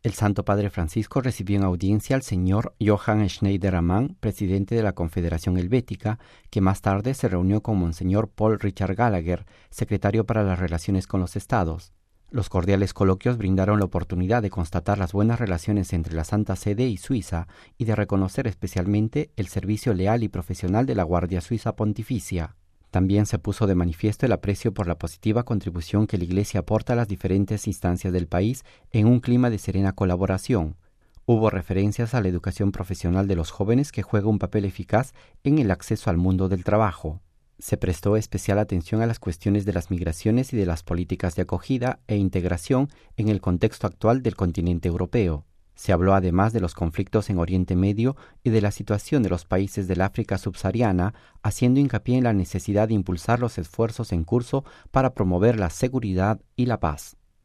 El Santo Padre Francisco recibió en audiencia al señor Johann Schneiderman, presidente de la Confederación Helvética, que más tarde se reunió con Monseñor Paul Richard Gallagher, secretario para las relaciones con los Estados. Los cordiales coloquios brindaron la oportunidad de constatar las buenas relaciones entre la Santa Sede y Suiza y de reconocer especialmente el servicio leal y profesional de la Guardia Suiza Pontificia. También se puso de manifiesto el aprecio por la positiva contribución que la Iglesia aporta a las diferentes instancias del país en un clima de serena colaboración. Hubo referencias a la educación profesional de los jóvenes que juega un papel eficaz en el acceso al mundo del trabajo. Se prestó especial atención a las cuestiones de las migraciones y de las políticas de acogida e integración en el contexto actual del continente europeo. Se habló además de los conflictos en Oriente Medio y de la situación de los países del África subsahariana, haciendo hincapié en la necesidad de impulsar los esfuerzos en curso para promover la seguridad y la paz.